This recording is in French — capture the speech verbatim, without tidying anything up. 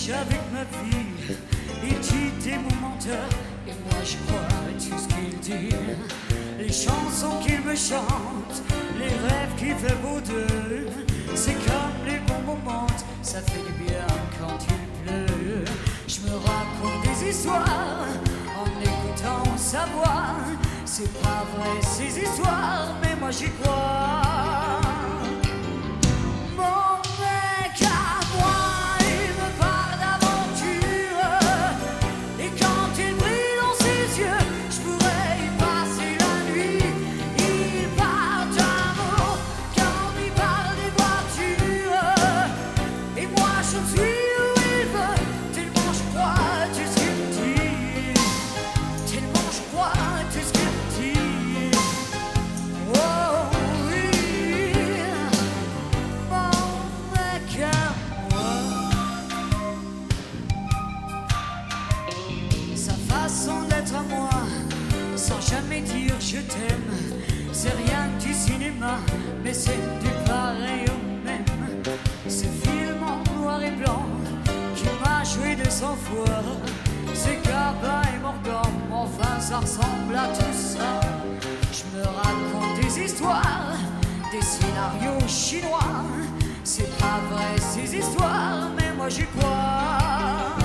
triche avec ma vie. Il dit t'es mon menteur et moi je crois à tout ce qu'il dit. Les chansons qu'il me chante, les rêves qu'il fait beau d'eux, c'est comme les bons moments, ça fait du bien quand il pleut. Je me raconte des histoires en écoutant sa voix. C'est pas vrai ces histoires, mais moi j'y crois. Mon mec à moi, il me parle d'aventure. Et quand il brille dans ses yeux, je pourrais y passer la nuit. Il parle d'amour quand il parle des voitures. Et moi je suis où il veut, tellement je crois à tout ce qu'il me dit. Tellement je crois à tout ce qu'il me dit. Oh oui, mon mec à moi. Sa façon d'être à moi, sans jamais dire je t'aime, c'est rien du cinéma, mais c'est du pareil au même. Ce film en noir et blanc qui m'a joué de cent fois, c'est Gabin et Morgan, enfin ça ressemble à tout ça. Je me raconte des histoires, des scénarios chinois. C'est pas vrai ces histoires, mais moi j'y crois.